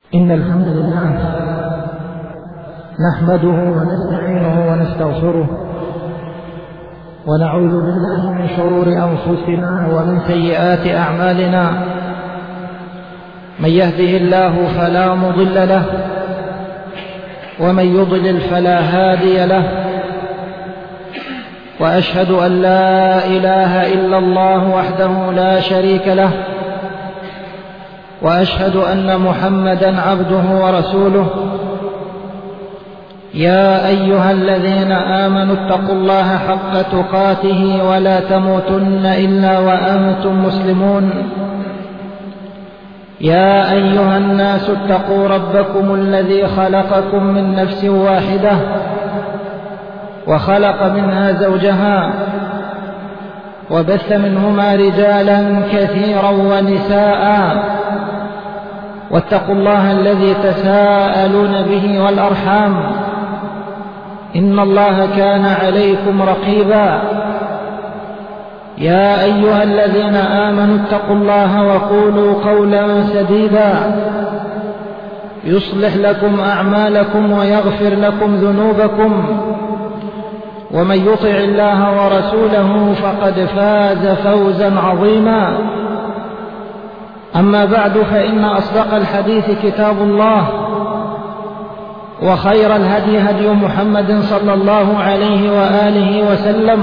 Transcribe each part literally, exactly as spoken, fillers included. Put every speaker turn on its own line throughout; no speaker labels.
إن الحمد لله نحمده ونستعينه ونستغفره ونعوذ بالله من شرور أنفسنا ومن سيئات أعمالنا. من يهده الله فلا مضل له ومن يضلل فلا هادي له، وأشهد أن لا إله إلا الله وحده لا شريك له، وأشهد أن محمدًا عبده ورسوله. يا أيها الذين آمنوا اتقوا الله حق تقاته ولا تموتن إلا وأنتم مسلمون. يا أيها الناس اتقوا ربكم الذي خلقكم من نفس واحدة وخلق منها زوجها وبث منهما رجالا كثيرا ونساء، واتقوا الله الذي تساءلون به والأرحام، إن الله كان عليكم رقيبا. يا أيها الذين آمنوا اتقوا الله وقولوا قولا سديدا يصلح لكم أعمالكم ويغفر لكم ذنوبكم، ومن يطع الله ورسوله فقد فاز فوزا عظيما. أما بعد، فإن أصدق الحديث كتاب الله، وخير الهدي هدي محمد صلى الله عليه وآله وسلم،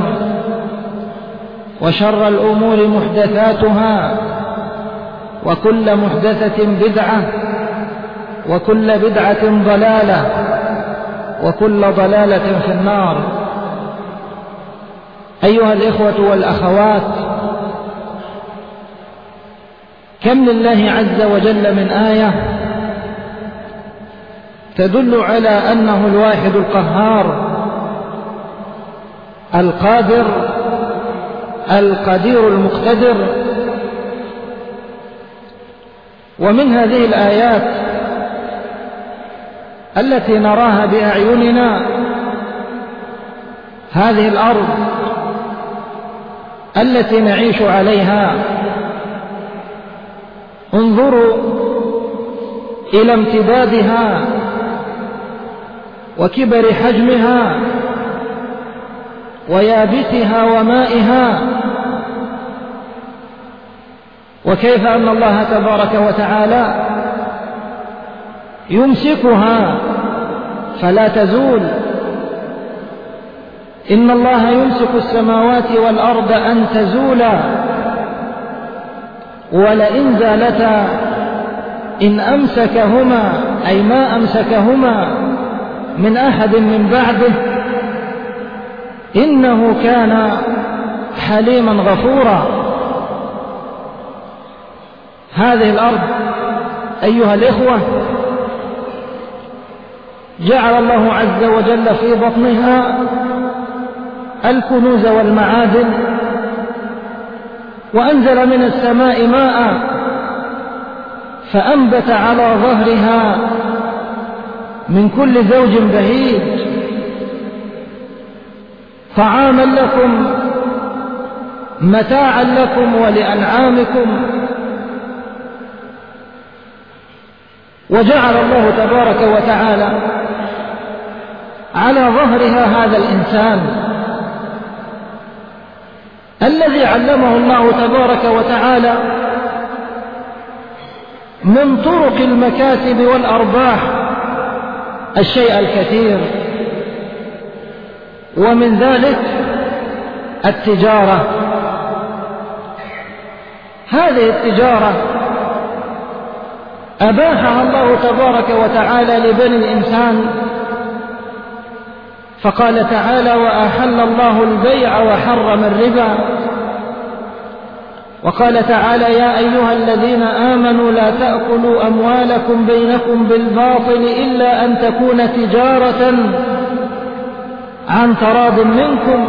وشر الأمور محدثاتها، وكل محدثة بدعة، وكل بدعة ضلالة، وكل ضلالة في النار. أيها الإخوة والأخوات، كم لله عز وجل من آية تدل على أنه الواحد القهار القادر القدير المقتدر. ومن هذه الآيات التي نراها بأعيننا هذه الأرض التي نعيش عليها. انظروا إلى امتدادها وكبر حجمها ويابسها ومائها، وكيف أن الله تبارك وتعالى يمسكها فلا تزول. إن الله يمسك السماوات والأرض أن تزولا، ولئن زالتا إن أمسكهما، أي ما أمسكهما من أحد من بعده، إنه كان حليما غفورا. هذه الأرض أيها الإخوة جعل الله عز وجل في بطنها الكنوز والمعادن، وأنزل من السماء ماء فأنبت على ظهرها من كل زوج بهيج، طعاما لكم متاعا لكم ولأنعامكم. وجعل الله تبارك وتعالى على ظهرها هذا الإنسان الذي علمه الله تبارك وتعالى من طرق المكاسب والأرباح الشيء الكثير، ومن ذلك التجارة. هذه التجارة أباحها الله تبارك وتعالى لبني الإنسان، فقال تعالى: وأحل الله البيع وحرم الربا. وقال تعالى: يا أيها الذين آمنوا لا تأكلوا أموالكم بينكم بالباطل إلا أن تكون تجارة عن تراض منكم.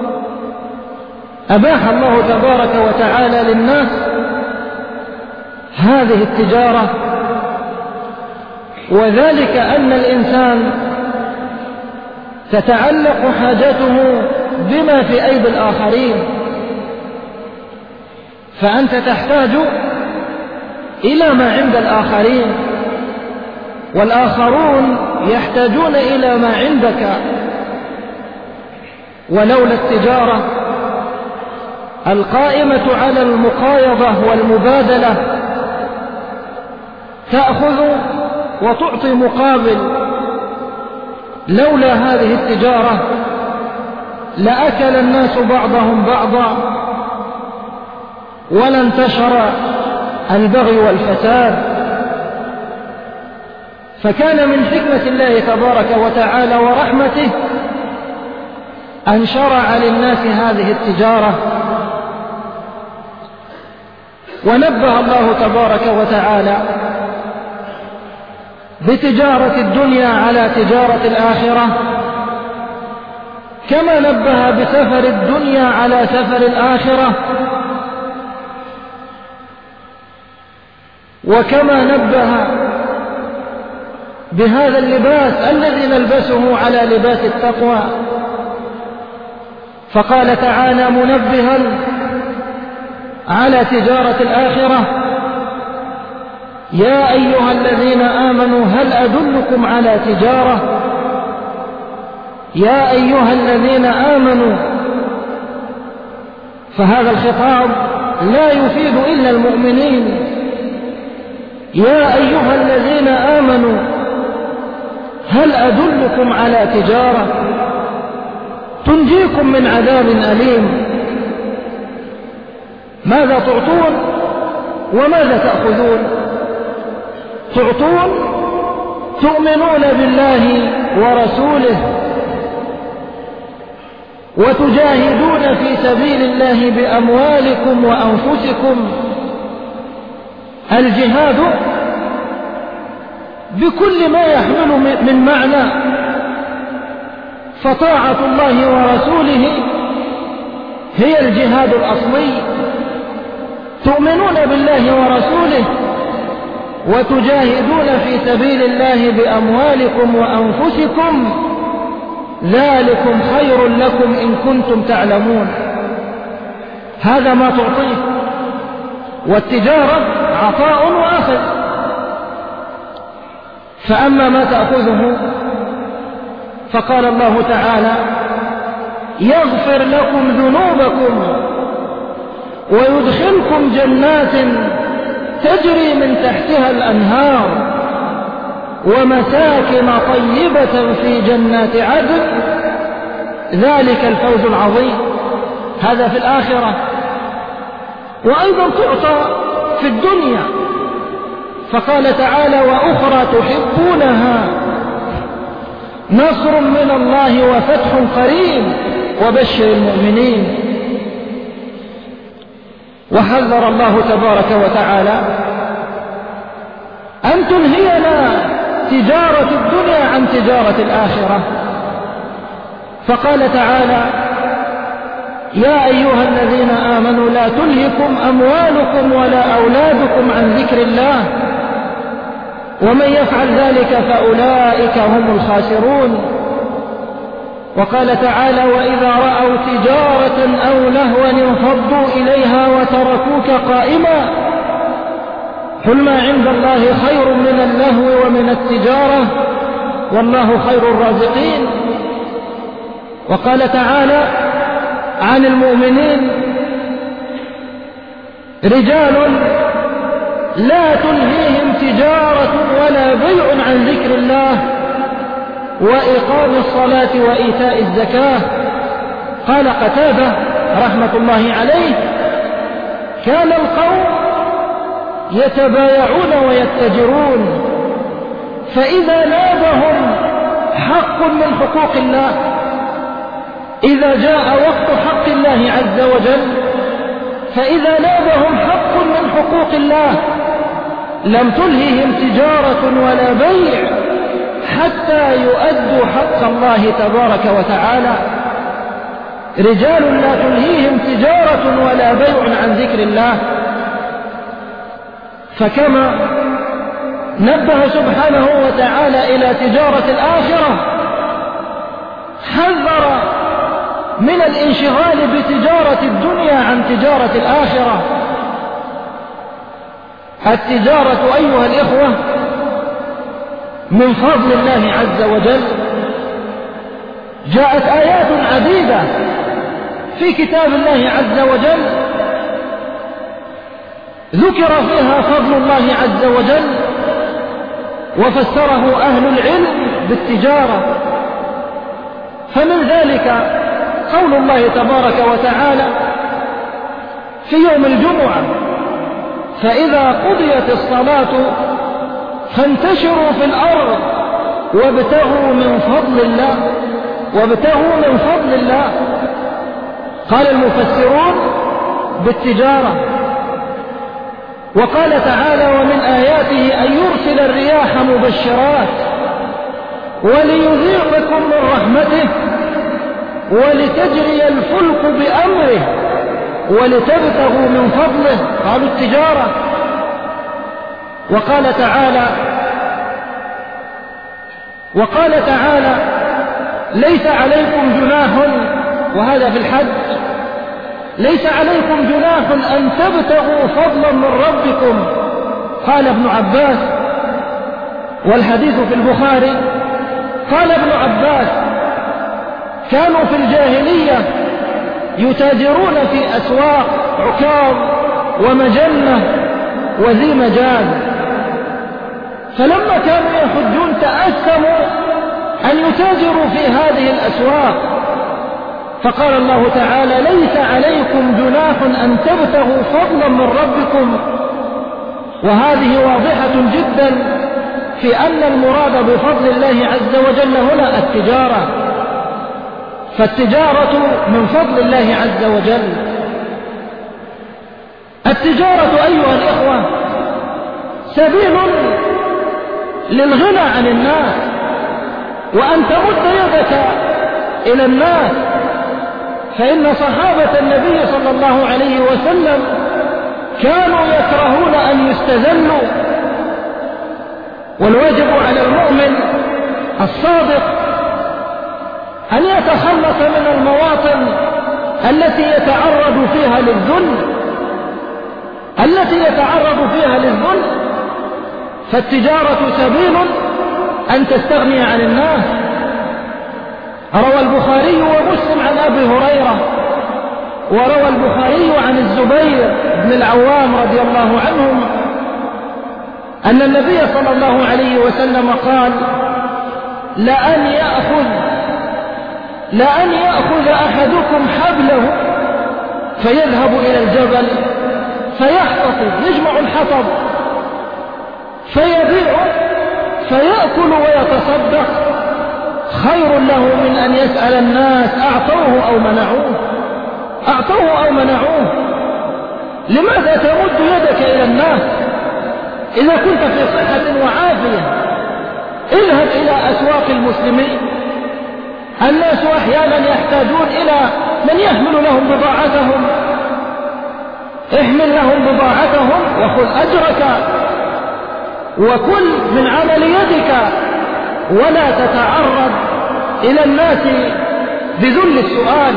أباح الله تبارك وتعالى للناس هذه التجارة، وذلك أن الإنسان تتعلق حاجته بما في أيدي الآخرين، فأنت تحتاج إلى ما عند الآخرين، والآخرون يحتاجون إلى ما عندك، ولولا التجارة القائمة على المقايضة والمبادلة تأخذ وتعطي مقابل، لولا هذه التجارة لأكل الناس بعضهم بعضا ولانتشر البغي والفساد. فكان من حكمة الله تبارك وتعالى ورحمته أن شرع للناس هذه التجارة، ونبه الله تبارك وتعالى بتجارة الدنيا على تجارة الآخرة، كما نبه بسفر الدنيا على سفر الآخرة، وكما نبه بهذا اللباس الذي نلبسه على لباس التقوى. فقال تعالى منبها على تجارة الآخرة: يا أيها الذين آمنوا هل أدلكم على تجارة يا أيها الذين آمنوا. فهذا الخطاب لا يفيد إلا المؤمنين. يا أيها الذين آمنوا هل أدلكم على تجارة تنجيكم من عذاب أليم. ماذا تعطون وماذا تأخذون؟ تعطون تؤمنون بالله ورسوله وتجاهدون في سبيل الله بأموالكم وأنفسكم. الجهاد بكل ما يحمل من معنى، فطاعة الله ورسوله هي الجهاد الأصلي. تؤمنون بالله ورسوله وتجاهدون في سبيل الله بأموالكم وأنفسكم، ذلكم خير لكم إن كنتم تعلمون. هذا ما تعطيه. والتجارة عطاء وأخذ. فأما ما تأخذه فقال الله تعالى: يغفر لكم ذنوبكم ويدخلكم جنات تجري من تحتها الأنهار ومساكن طيبة في جنات عدن، ذلك الفوز العظيم. هذا في الآخرة. وأيضا تعطى في الدنيا، فقال تعالى: وأخرى تحبونها نصر من الله وفتح قريب وبشر المؤمنين. وحذر الله تبارك وتعالى أن تنهينا تجارة الدنيا عن تجارة الآخرة، فقال تعالى: يا أيها الذين آمنوا لا تلهكم أموالكم ولا أولادكم عن ذكر الله ومن يفعل ذلك فأولئك هم الخاسرون. وقال تعالى: وإذا رأوا تجارة أو لهوا انفضوا إليها وتركوك قائما قل ما عند الله خير من اللهو ومن التجارة والله خير الرازقين. وقال تعالى عن المؤمنين: رجال لا تلهيهم تجارة ولا بيع عن ذكر الله وإقام الصلاة وإيتاء الزكاة. قال قتادة رحمة الله عليه: كان القوم يتبايعون ويتجرون، فإذا نابهم حق من حقوق الله، إذا جاء وقت حق الله عز وجل، فإذا نابهم حق من حقوق الله لم تلههم تجارة ولا بيع حتى يؤدوا حق الله تبارك وتعالى. رجال لا تلهيهم تجارة ولا بيع عن ذكر الله. فكما نبه سبحانه وتعالى إلى تجارة الآخرة، حذر من الانشغال بتجارة الدنيا عن تجارة الآخرة. التجارة أيها الإخوة من فضل الله عز وجل. جاءت آيات عديدة في كتاب الله عز وجل ذكر فيها فضل الله عز وجل، وفسره أهل العلم بالتجارة. فمن ذلك قول الله تبارك وتعالى في يوم الجمعة: فإذا قضيت الصلاة فانتشروا في الأرض وابتغوا من فضل الله وابتغوا من فضل الله. قال المفسرون بالتجارة. وقال تعالى: ومن آياته أن يرسل الرياح مبشرات وليذيقكم من رحمته ولتجري الفلك بأمره ولتبتغوا من فضله. قالوا التجارة. وقال تعالى وقال تعالى: ليس عليكم جناح، وهذا في الحج، ليس عليكم جناح أن تبتغوا فضلا من ربكم. قال ابن عباس، والحديث في البخاري، قال ابن عباس: كانوا في الجاهلية يتاجرون في أسواق عكاظ ومجنة وذي مجال، فلما كانوا يحجون تأثموا أن يتاجروا في هذه الأسواق، فقال الله تعالى: ليس عليكم جناح أن تبتغوا فضلا من ربكم. وهذه واضحة جدا في أن المراد بفضل الله عز وجل هنا التجارة، فالتجارة من فضل الله عز وجل. التجارة أيها الإخوة سبيل للغنى عن الناس، وأن تمد يدك إلى الناس، فإن صحابة النبي صلى الله عليه وسلم كانوا يكرهون أن يستذلوا. والواجب على المؤمن الصادق أن يتخلص من المواطن التي يتعرض فيها للذل التي يتعرض فيها للذل فالتجارة سبيل أن تستغني عن الناس. روى البخاري ومسلم عن أبي هريرة، وروى البخاري عن الزبير بن العوام رضي الله عنهم أن النبي صلى الله عليه وسلم قال: لأن يأخذ لأن يأخذ أحدكم حبله فيذهب إلى الجبل فيحتطب، يجمع الحطب فيبيعه فيأكل ويتصدق، خير له من أن يسأل الناس أعطوه أو منعوه أعطوه أو منعوه. لماذا تمد يدك إلى الناس إذا كنت في صحة وعافية؟ اذهب إلى أسواق المسلمين، الناس أحيانا يحتاجون إلى من يحمل لهم بضاعتهم، احمل لهم بضاعتهم وخذ أجرك وكل من عمل يدك، ولا تتعرض إلى الناس بذل السؤال.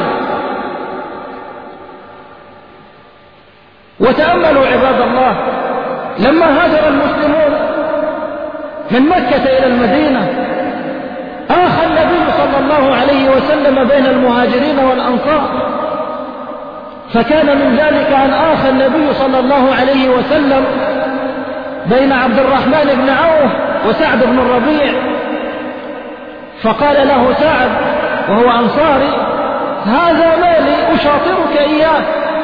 وتأملوا عباد الله، لما هاجر المسلمون من مكة إلى المدينة آخى النبي صلى الله عليه وسلم بين المهاجرين والأنصار، فكان من ذلك أن آخى النبي صلى الله عليه وسلم بين عبد الرحمن بن عوف وسعد بن الربيع، فقال له سعد وهو أنصاري: هذا مالي أشاطرك إياه،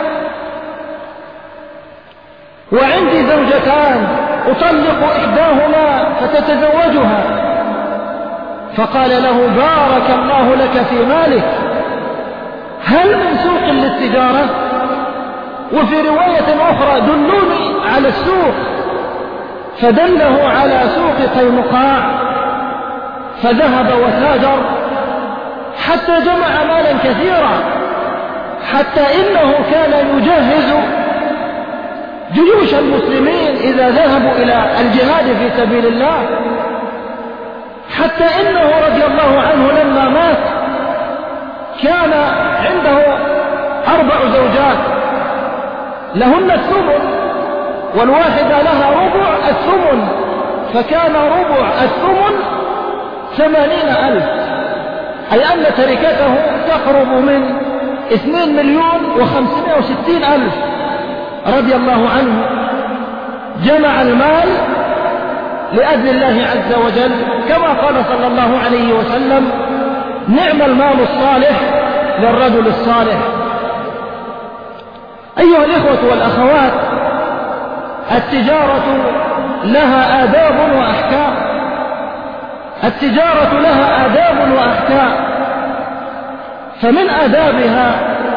وعندي زوجتان أطلق إحداهما فتتزوجها. فقال له: بارك الله لك في مالك، هل من سوق للتجارة؟ وفي رواية أخرى: دلوني على السوق. فدله على سوق قينقاع، فذهب وتاجر حتى جمع مالا كثيرا، حتى إنه كان يجهز جيوش المسلمين إذا ذهبوا إلى الجهاد في سبيل الله، حتى إنه رضي الله عنه لما مات كان عنده أربع زوجات لهن الثمن، والواحدة لها ربع الثمن، فكان ربع الثمن ثمانين ألف، أي أن تركته تقرب من اثنين مليون وخمسمائة وستين ألف رضي الله عنه. جمع المال لأجل الله عز وجل، كما قال صلى الله عليه وسلم: نعم المال الصالح للرجل الصالح. أيها الإخوة والأخوات، التجارة لها آداب وأحكام، التجارة لها آداب وأحكام، فمن آدابها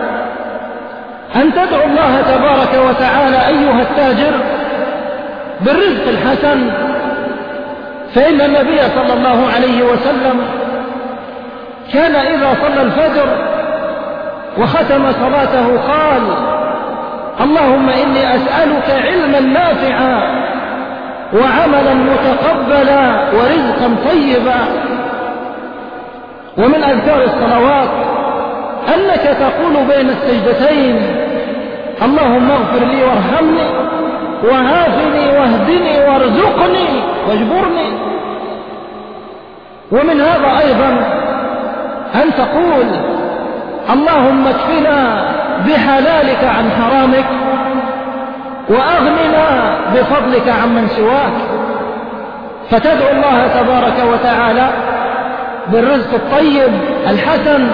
أن تدعو الله تبارك وتعالى أيها التاجر بالرزق الحسن، فإن النبي صلى الله عليه وسلم كان إذا صلى الفجر وختم صلاته قال: اللهم إني أسألك علما نافعا وعملا متقبلا ورزقا طيبا. ومن أذكار الصلوات أنك تقول بين السجدتين: اللهم اغفر لي وارحمني وعافني واهدني وارزقني واجبرني. ومن هذا أيضا أن تقول: اللهم اكفنا بحلالك عن حرامك وأغننا بفضلك عمن سواك. فتدعو الله تبارك وتعالى بالرزق الطيب الحسن.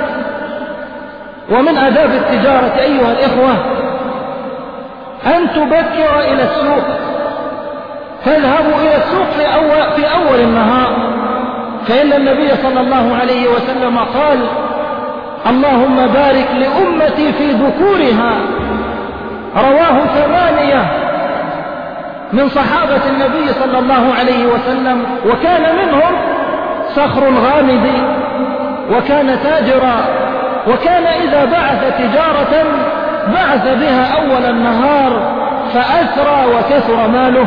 ومن آداب التجارة أيها الإخوة أن تبكر إلى السوق، فاذهبوا إلى السوق في أول, في أول النهار، فإن النبي صلى الله عليه وسلم قال: اللهم بارك لأمتي في ذكورها. رواه ثمانية من صحابة النبي صلى الله عليه وسلم، وكان منهم صخر الغامدي، وكان تاجرا، وكان إذا بعث تجارة بعث بها أول النهار فأسرى وكثر ماله.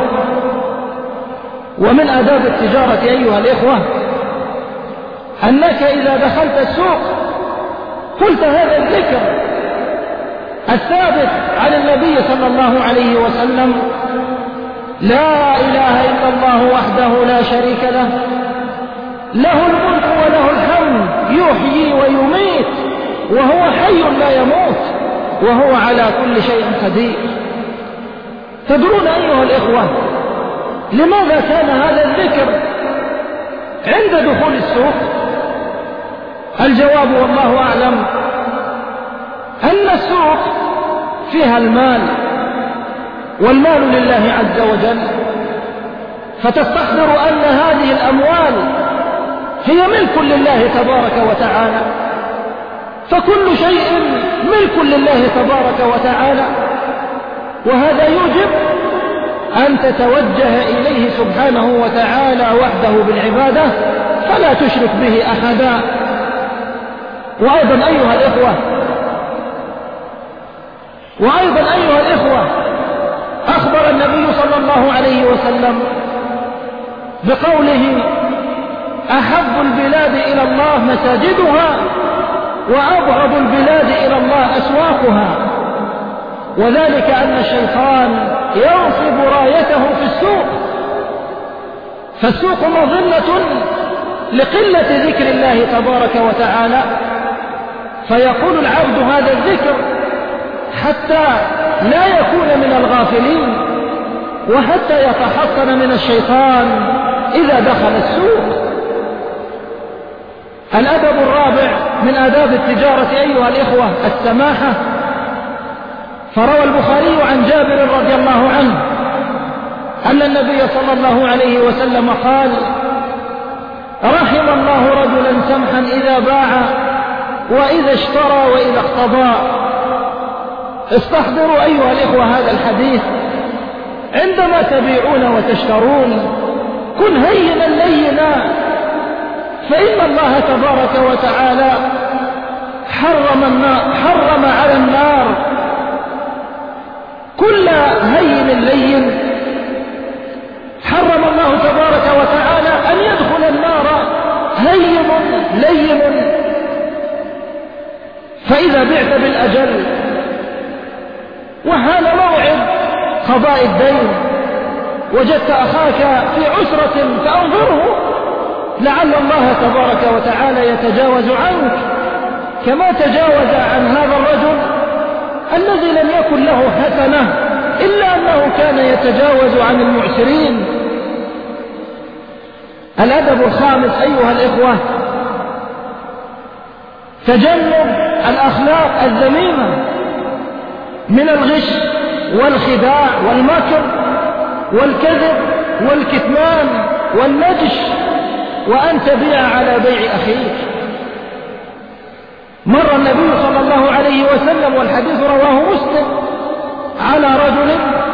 ومن آداب التجارة أيها الإخوة أنك إذا دخلت السوق قلت هذا الذكر الثابت عن النبي صلى الله عليه وسلم: لا إله إلا الله وحده لا شريك له، له الملك وله الحمد، يحيي ويميت وهو حي لا يموت وهو على كل شيء قدير. تدرون أيها الإخوة لماذا كان هذا الذكر عند دخول السوق؟ الجواب والله أعلم أن السوق فيها المال، والمال لله عز وجل، فتستحضر أن هذه الأموال هي ملك لله تبارك وتعالى، فكل شيء ملك لله تبارك وتعالى، وهذا يوجب أن تتوجه إليه سبحانه وتعالى وحده بالعبادة فلا تشرك به أحدا. وأيضا أيها الإخوة وأيضا أيها الإخوة أخبر النبي صلى الله عليه وسلم بقوله: أحب البلاد إلى الله مساجدها وأبغض البلاد إلى الله أسواقها. وذلك أن الشيطان ينصب رايته في السوق، فالسوق مظلة لقلة ذكر الله تبارك وتعالى، فيقول العبد هذا الذكر حتى لا يكون من الغافلين، وحتى يتحصن من الشيطان إذا دخل السوق. الأدب الرابع من آداب التجارة أيها الإخوة السماحة. فروى البخاري عن جابر رضي الله عنه أن النبي صلى الله عليه وسلم قال: رحم الله رجلا سمحا إذا باع وإذا اشترى وإذا اقتضى. استحضروا أيها الإخوة هذا الحديث عندما تبيعون وتشترون، كن هينا لينا، فإن الله تبارك وتعالى حرم النار حرم على النار كل هين لين. حرم الله تبارك وتعالى أن يدخل النار هين لين. فإذا بعت بالأجل وحان موعد قضاء الدين وجدت أخاك في عسرة فأنظره، لعل الله تبارك وتعالى يتجاوز عنك كما تجاوز عن هذا الرجل الذي لم يكن له حسنة إلا أنه كان يتجاوز عن المعسرين. الأدب الخامس أيها الإخوة تجنب الأخلاق الذميمة من الغش والخداع والمكر والكذب والكتمان والنجش، وأن تبيع على بيع أخيك. مر النبي صلى الله عليه وسلم والحديث رواه مسلم على رجل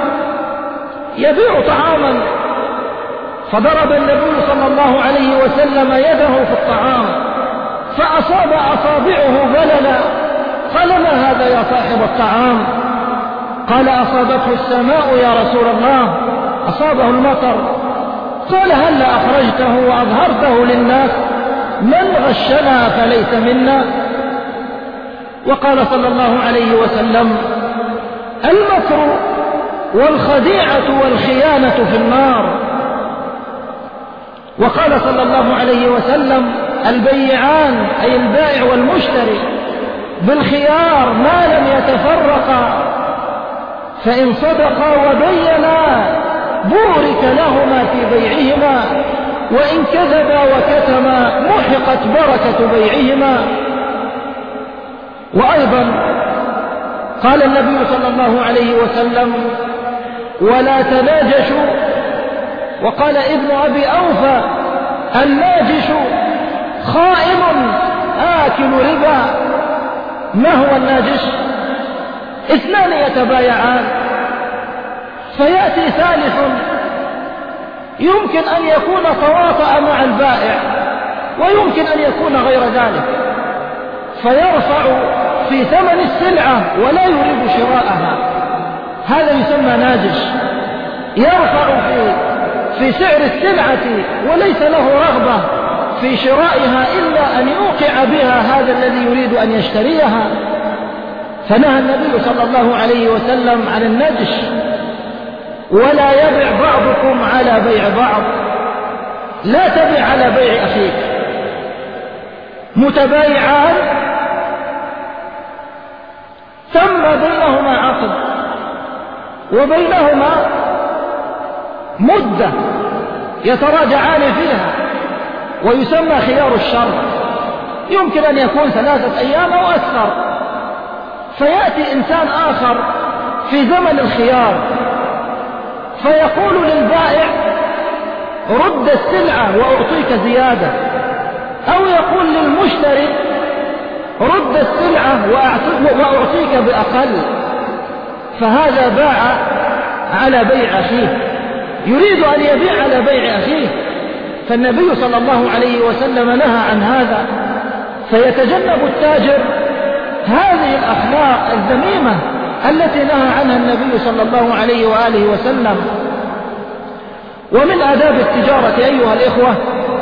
يبيع طعاما، فضرب النبي صلى الله عليه وسلم يده في الطعام فأصاب أصابعه بللا. قال: ما هذا يا صاحب الطعام؟ قال: أصابته السماء يا رسول الله، أصابه المطر. قال: هل أخرجته وأظهرته للناس؟ من غشنا فليس منا. وقال صلى الله عليه وسلم: المكر والخديعة والخيانة في النار. وقال صلى الله عليه وسلم: البيعان أي البائع والمشتري بالخيار ما لم يتفرقا، فإن صدقا وبينا بورك لهما في بيعهما، وإن كذبا وكتما محقت بركة بيعهما. وأيضا قال النبي صلى الله عليه وسلم: ولا تناجشوا. وقال ابن أبي أوفى: الناجش خائن آكل ربا. ما هو الناجش؟ اثنان يتبايعان فيأتي ثالث يمكن أن يكون تواطأ مع البائع ويمكن أن يكون غير ذلك، فيرفع في ثمن السلعة ولا يريد شراءها، هذا يسمى ناجش. يرفع في في سعر السلعة وليس له رغبة في شرائها إلا أن يوقع بها هذا الذي يريد أن يشتريها. فنهى النبي صلى الله عليه وسلم عن النجش. ولا يبع بعضكم على بيع بعض، لا تبع على بيع أخيك. متبايعان تم بينهما عقد وبينهما مدة يتراجعان فيها ويسمى خيار الشر، يمكن أن يكون ثلاثة أيام أو أكثر. فيأتي إنسان آخر في زمن الخيار فيقول للبائع: رد السلعة وأعطيك زيادة، أو يقول للمشتري: رد السلعة وأعطيك بأقل. فهذا باع على بيع أخيه، يريد أن يبيع على بيع أخيه. فالنبي صلى الله عليه وسلم نهى عن هذا. فيتجنب التاجر هذه الأخلاق الذميمة التي نهى عنها النبي صلى الله عليه وآله وسلم. ومن آداب التجارة أيها الإخوة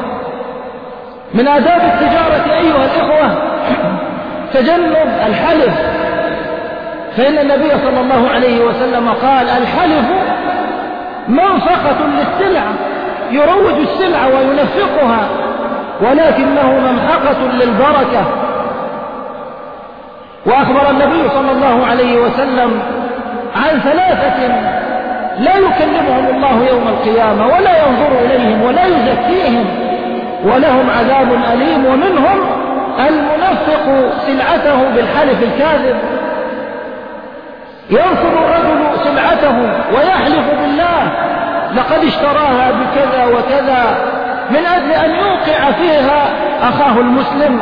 من آداب التجارة أيها الإخوة تجنب الحلف. فإن النبي صلى الله عليه وسلم قال: الحلف منفقة للسلعة، يروج السلعة وينفقها، ولكنه ممحقة للبركة. وأخبر النبي صلى الله عليه وسلم عن ثلاثة لا يكلمهم الله يوم القيامة ولا ينظر إليهم ولا يزكيهم ولهم عذاب أليم. ومنهم المنفق سلعته بالحلف الكاذب. ينصب الرجل سلعته ويحلف بالله: لقد اشتراها بكذا وكذا، من أجل أن يوقع فيها أخاه المسلم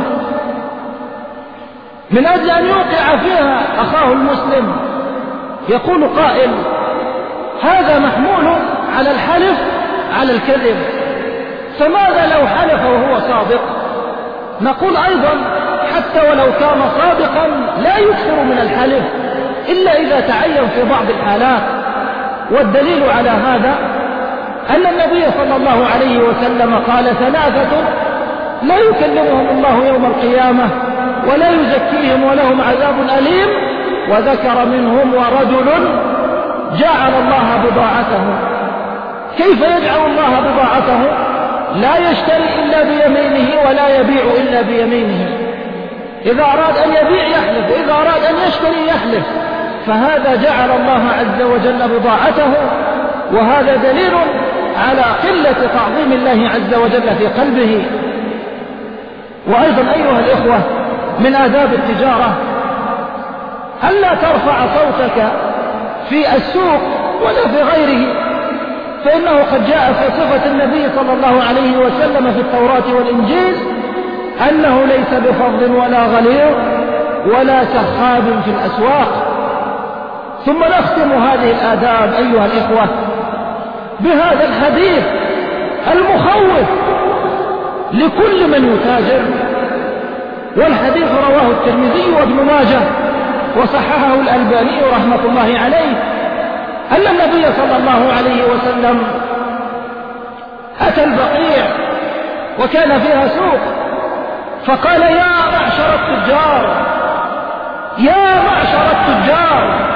من أجل أن يوقع فيها أخاه المسلم. يقول قائل: هذا محمول على الحلف على الكذب، فماذا لو حلف وهو صادق؟ نقول أيضا: حتى ولو كان صادقا لا يكثر من الحلف إلا إذا تعين في بعض الحالات. والدليل على هذا أن النبي صلى الله عليه وسلم قال: ثلاثة لا يكلمهم الله يوم القيامة ولا يزكيهم ولهم عذاب أليم. وذكر منهم: ورجل جعل الله بضاعته كيف يجعل الله بضاعته لا يشتري إلا بيمينه ولا يبيع إلا بيمينه؟ إذا أراد أن يبيع يحلف، وإذا أراد أن يشتري يحلف. فهذا جعل الله عز وجل بضاعته، وهذا دليل على قلة تعظيم الله عز وجل في قلبه. وأيضا أيها الإخوة، من آداب التجارة ألا ترفع صوتك في السوق ولا في غيره، فإنه قد جاء في صفة النبي صلى الله عليه وسلم في التوراة والإنجيل أنه ليس بفظ ولا غليظ ولا سخاب في الأسواق. ثم نختم هذه الآداب أيها الإخوة بهذا الحديث المخوف لكل من يتاجر، والحديث رواه الترمذي وابن ماجه وصححه الألباني رحمة الله عليه، أن النبي صلى الله عليه وسلم أتى البقيع وكان فيها سوق، فقال: يا معشر التجار، يا معشر التجار،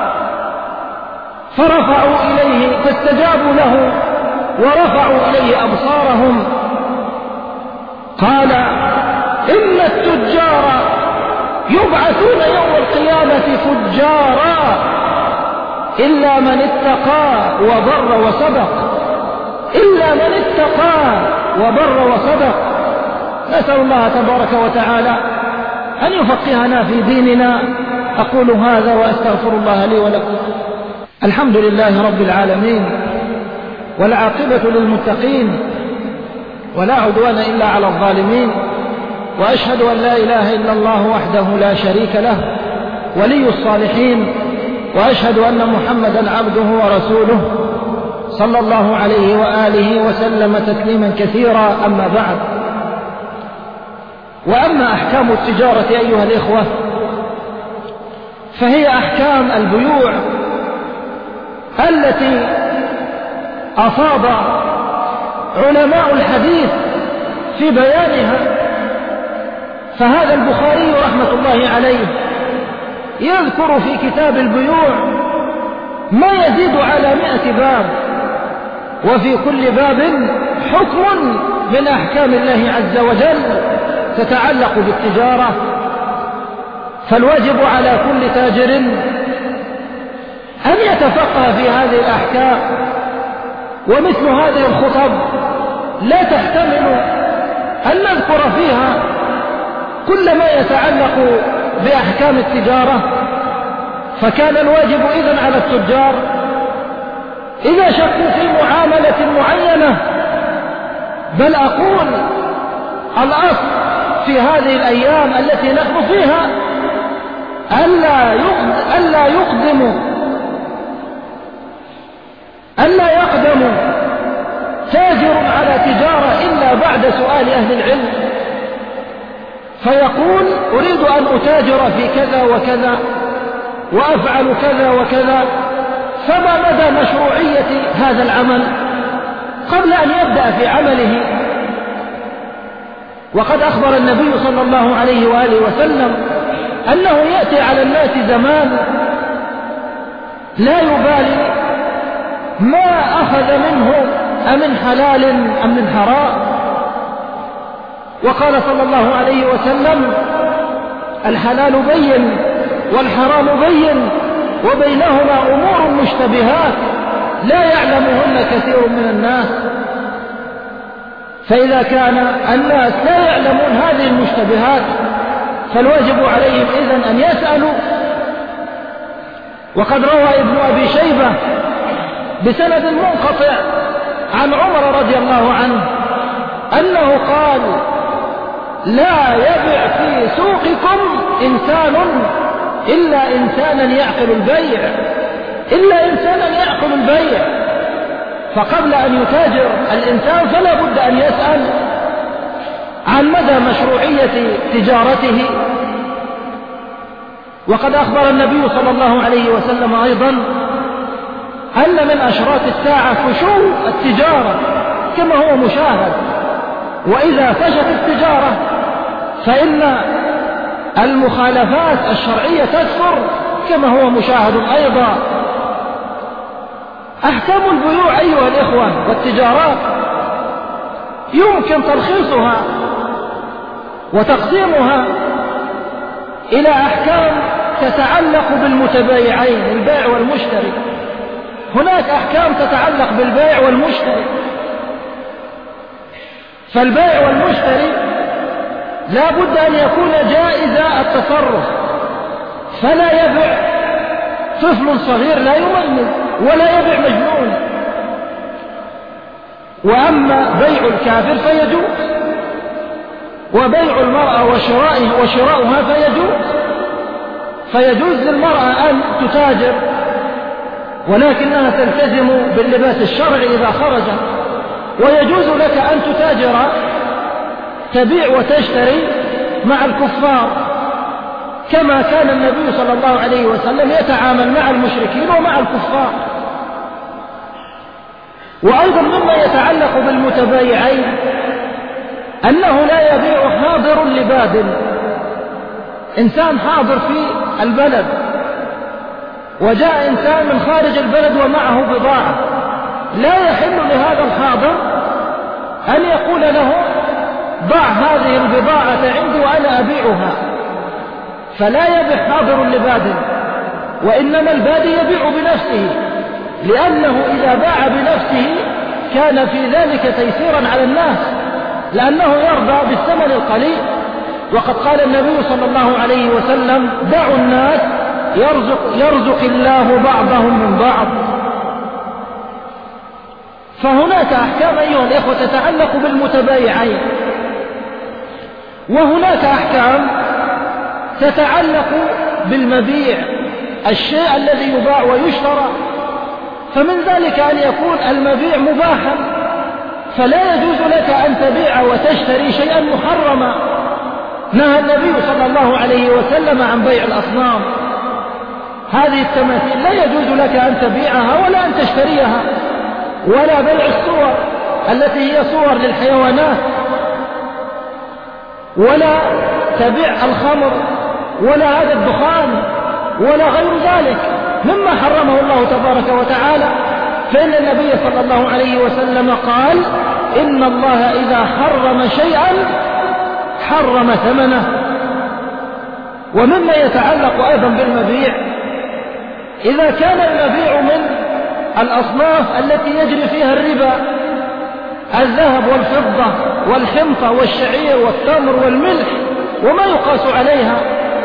فرفعوا إليه، فاستجابوا له ورفعوا إليه أبصارهم. قال: إن التجار يبعثون يوم القيامة فجارا إلا من اتقى وبر وصدق، إلا من اتقى وبر وصدق. نسأل الله تبارك وتعالى أن يفقهنا في ديننا. أقول هذا وأستغفر الله لي ولكم. الحمد لله رب العالمين، والعاقبة للمتقين، ولا عدوان إلا على الظالمين، وأشهد أن لا إله إلا الله وحده لا شريك له ولي الصالحين، وأشهد أن محمدا عبده ورسوله صلى الله عليه وآله وسلم تسليما كثيرا. أما بعد، وأما أحكام التجارة أيها الإخوة فهي أحكام البيوع التي أفاض علماء الحديث في بيانها. فهذا البخاري رحمة الله عليه يذكر في كتاب البيوع ما يزيد على مئة باب، وفي كل باب حكم من أحكام الله عز وجل تتعلق بالتجارة. فالواجب على كل تاجر أن يتفقه في هذه الأحكام، ومثل هذه الخطب لا تحتمل أن نذكر فيها كل ما يتعلق بأحكام التجارة. فكان الواجب إذن على التجار إذا شكوا في معاملة معينة، بل أقول الأصل في هذه الأيام التي نحن فيها ألا يقدموا ألا يقدم تاجر على تجارة إلا بعد سؤال أهل العلم، فيقول: أريد أن أتاجر في كذا وكذا وأفعل كذا وكذا، فما مدى مشروعية هذا العمل قبل أن يبدأ في عمله؟ وقد أخبر النبي صلى الله عليه وآله وسلم أنه يأتي على الناس زمان لا يبالي ما أخذ منه أمن حلال أم من حرام. وقال صلى الله عليه وسلم: الحلال بين والحرام بين وبينهما أمور مشتبهات لا يعلمهن كثير من الناس. فإذا كان الناس لا يعلمون هذه المشتبهات فالواجب عليهم إذن أن يسألوا. وقد روى ابن أبي شيبة بسند منقطع عن عمر رضي الله عنه أنه قال: لا يبع في سوقكم إنسان إلا إنسانا يعقل البيع، إلا إنسانا يعقل البيع. فقبل أن يتاجر الإنسان فلا بد أن يسأل عن مدى مشروعية تجارته. وقد أخبر النبي صلى الله عليه وسلم أيضا أن من أشراط الساعة فشو التجارة كما هو مشاهد، وإذا فشت التجارة فإن المخالفات الشرعية تكثر كما هو مشاهد أيضا. أحكام البيوع أيها الإخوة والتجارات يمكن تلخيصها وتقسيمها إلى أحكام تتعلق بالمتبايعين، البائع والمشتري. هناك أحكام تتعلق بالبائع والمشتري، فالبائع والمشتري لا بد أن يكون جائز التصرف، فلا يبيع طفل صغير لا يمنز ولا يبيع مجنون. وأما بيع الكافر فيجوز، وبيع المرأة وشرائها وشراؤها فيجوز. فيجوز للمرأة أن تتاجر ولكنها تلتزم باللباس الشرعي إذا خرجت، ويجوز لك أن تتاجر تبيع وتشتري مع الكفار، كما كان النبي صلى الله عليه وسلم يتعامل مع المشركين ومع الكفار. وأيضا مما يتعلق بالمتبايعين أنه لا يبيع حاضر لباد. إنسان حاضر في البلد وجاء إنسان من خارج البلد ومعه بضاعة، لا يحل لهذا الحاضر أن يقول له ضع هذه البضاعة عندي وأنا أبيعها، فلا يبيع حاضر لباد، وإنما البادي يبيع بنفسه، لأنه إذا باع بنفسه كان في ذلك تيسيرا على الناس، لأنه يرضى بالثمن القليل. وقد قال النبي صلى الله عليه وسلم دعوا الناس يرزق, يرزق الله بعضهم من بعض. فهناك أحكام أيها الإخوة تتعلق بالمتبايعين، وهناك أحكام تتعلق بالمبيع، الشيء الذي يباع ويشترى. فمن ذلك أن يكون المبيع مباحا، فلا يجوز لك أن تبيع وتشتري شيئا محرما. نهى النبي صلى الله عليه وسلم عن بيع الأصنام، هذه التماثيل لا يجوز لك أن تبيعها ولا أن تشتريها، ولا بيع الصور التي هي صور للحيوانات، ولا تبيع الخمر ولا هذا الدخان ولا غير ذلك مما حرمه الله تبارك وتعالى. فإن النبي صلى الله عليه وسلم قال إن الله إذا حرم شيئا حرم ثمنه. ومما يتعلق أيضا بالمبيع، إذا كان المبيع من الأصناف التي يجري فيها الربا، الذهب والفضة والحنطة والشعير والتمر والملح وما يقاس عليها،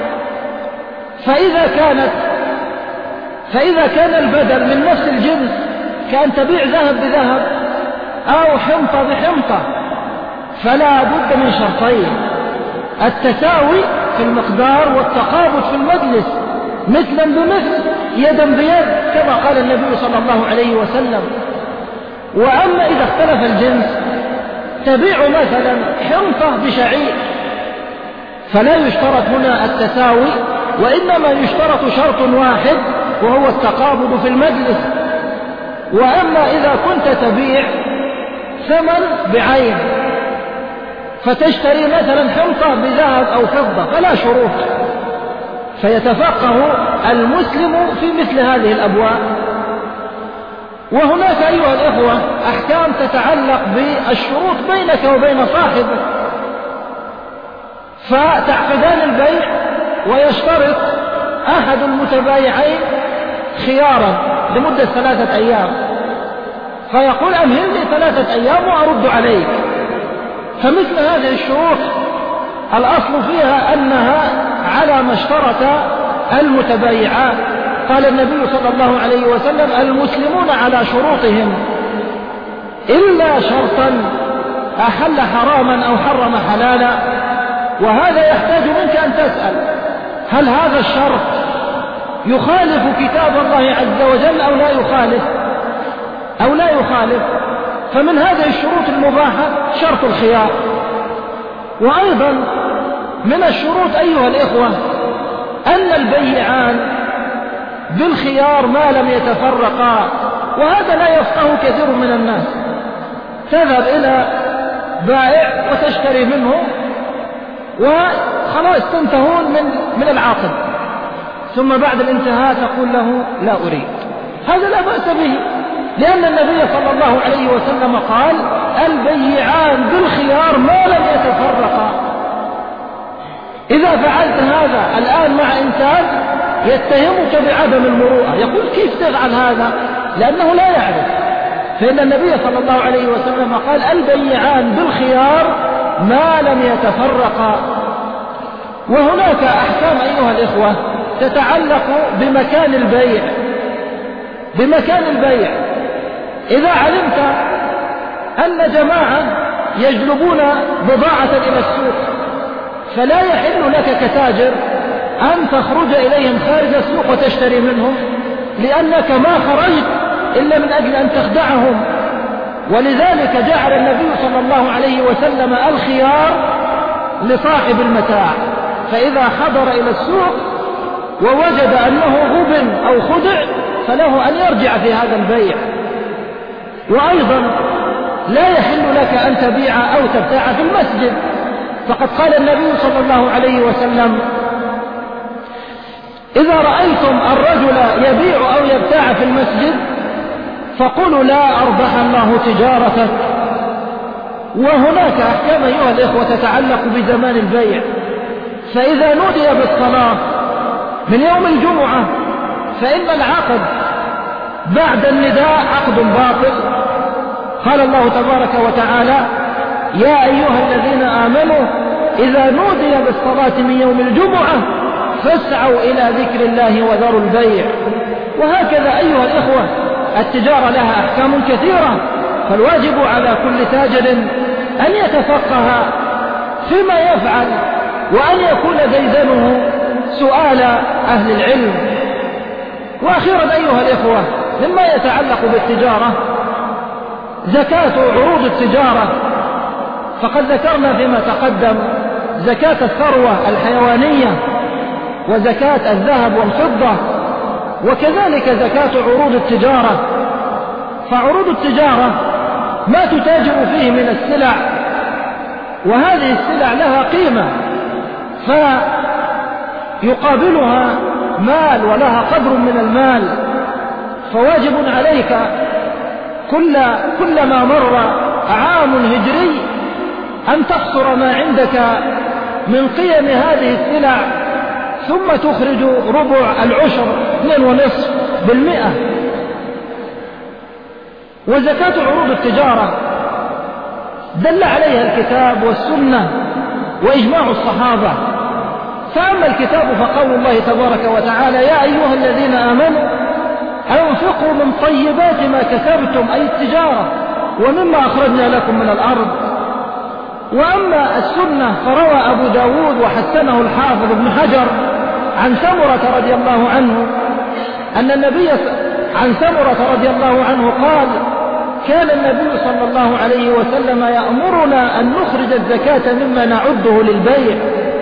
فإذا كانت فإذا كان البدل من نفس الجنس، كأن تبيع ذهب بذهب أو حنطة بحنطة، فلا بد من شرطين: التساوي في المقدار والتقابض في المجلس، مثلا بمثل يدا بيد كما قال النبي صلى الله عليه وسلم. وأما إذا اختلف الجنس، تبيع مثلا حنطة بشعير، فلا يشترط هنا التساوي، وإنما يشترط شرط واحد وهو التقابض في المجلس. وأما إذا كنت تبيع ثمن بعين، فتشتري مثلا حنطة بذهب أو فضة، فلا شروط، فيتفقه المسلم في مثل هذه الأبواب. وهناك أيها الإخوة أحكام تتعلق بالشروط بينك وبين صاحبك، فتعقدان البيع ويشترط أحد المتبايعين خيارا لمدة ثلاثة أيام، فيقول أمهلني ثلاثة أيام وأرد عليك. فمثل هذه الشروط الأصل فيها أنها على ما اشترط المتبايعان. قال النبي صلى الله عليه وسلم المسلمون على شروطهم إلا شرطا أحل حراما أو حرم حلالا. وهذا يحتاج منك أن تسأل: هل هذا الشرط يخالف كتاب الله عز وجل أو لا يخالف أو لا يخالف؟ فمن هذه الشروط المباحة شرط الخيار. وأيضا من الشروط أيها الإخوة أن البيعان بالخيار ما لم يتفرقا، وهذا لا يفقه كثير من الناس. تذهب إلى بائع وتشتري منه وخلاص تنتهون من من العقد، ثم بعد الانتهاء تقول له لا أريد. هذا لا بأس به، لأن النبي صلى الله عليه وسلم قال البيعان بالخيار ما لم يتفرقا. إذا فعلت هذا الآن مع إنسان يتهمك بعدم المروءة، يقول كيف تفعل هذا؟ لأنه لا يعرف. فإن النبي صلى الله عليه وسلم قال البيعان بالخيار ما لم يتفرقا. وهناك أحكام أيها الإخوة تتعلق بمكان البيع. بمكان البيع إذا علمت أن جماعة يجلبون بضاعة إلى السوق فلا يحل لك كتاجر أن تخرج إليهم خارج السوق وتشتري منهم، لأنك ما خرجت إلا من أجل أن تخدعهم. ولذلك جعل النبي صلى الله عليه وسلم الخيار لصاحب المتاع، فإذا حضر إلى السوق ووجد أنه غبن أو خدع فله أن يرجع في هذا البيع. وأيضا لا يحل لك أن تبيع أو تبتاع في المسجد، فقد قال النبي صلى الله عليه وسلم إذا رأيتم الرجل يبيع أو يبتاع في المسجد فقولوا لا أربح الله تجارتك. وهناك أحكام أيها الإخوة تتعلق بزمان البيع. فإذا نودي بالصلاة من يوم الجمعة فإن العقد بعد النداء عقد باطل. قال الله تبارك وتعالى يا أيها الذين آمنوا إذا نودي بالصلاة من يوم الجمعة فاسعوا إلى ذكر الله وذروا البيع. وهكذا أيها الإخوة التجارة لها أحكام كثيرة، فالواجب على كل تاجر أن يتفقه فيما يفعل وأن يكون ديدنه سؤال أهل العلم. وأخيرا أيها الإخوة مما يتعلق بالتجارة زكاة عروض التجارة. فقد ذكرنا فيما تقدم زكاة الثروة الحيوانية وزكاة الذهب والفضة، وكذلك زكاة عروض التجارة. فعروض التجارة ما تتاجر فيه من السلع، وهذه السلع لها قيمة فيقابلها مال ولها قدر من المال. فواجب عليك كل كلما مر عام هجري أن تحصر ما عندك من قيم هذه السلع ثم تخرج ربع العشر اثنين ونصف بالمئة. وزكاة عروض التجارة دل عليها الكتاب والسنة وإجماع الصحابة. فأما الكتاب فقول الله تبارك وتعالى يا أيها الذين آمنوا أنفقوا من طيبات ما كسبتم، أي التجارة، ومما أخرجنا لكم من الأرض. وأما السنة فروى أبو داود وحسنه الحافظ ابن حجر عن سمرة رضي الله عنه أن النبي عن سمرة رضي الله عنه قال كان النبي صلى الله عليه وسلم يأمرنا أن نخرج الزكاة مما نعده للبيع.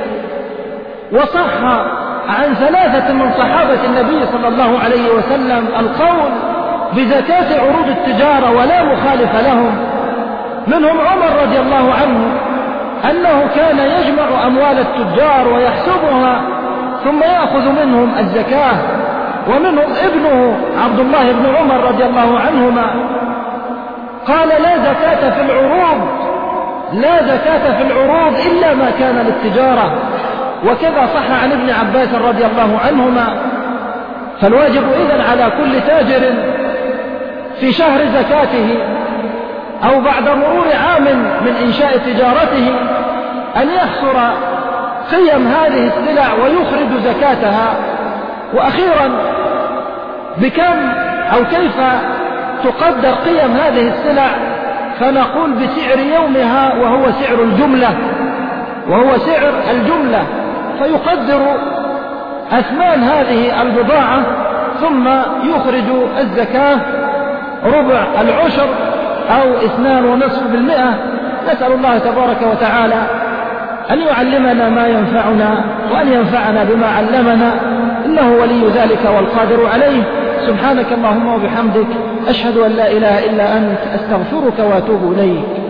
وصح عن ثلاثة من صحابة النبي صلى الله عليه وسلم القول بزكاة عروض التجارة ولا مخالف لهم. منهم عمر رضي الله عنه أنه كان يجمع أموال التجار ويحسبها ثم يأخذ منهم الزكاة. ومنهم ابنه عبد الله بن عمر رضي الله عنهما قال لا زكاة في العروض لا زكاة في العروض إلا ما كان للتجارة. وكذا صح عن ابن عباس رضي الله عنهما. فالواجب إذن على كل تاجر في شهر زكاته أو بعد مرور عام من إنشاء تجارته أن يحصر قيم هذه السلع ويخرج زكاتها. وأخيرا بكم أو كيف تقدر قيم هذه السلع؟ فنقول بسعر يومها وهو سعر الجملة وهو سعر الجملة فيقدر أثمان هذه البضاعة ثم يخرج الزكاة ربع العشر أو اثنان ونصف بالمئة. نسأل الله تبارك وتعالى أن يعلمنا ما ينفعنا وأن ينفعنا بما علمنا، إنه ولي ذلك والقادر عليه. سبحانك اللهم وبحمدك أشهد أن لا إله إلا أنت أستغفرك وأتوب إليك.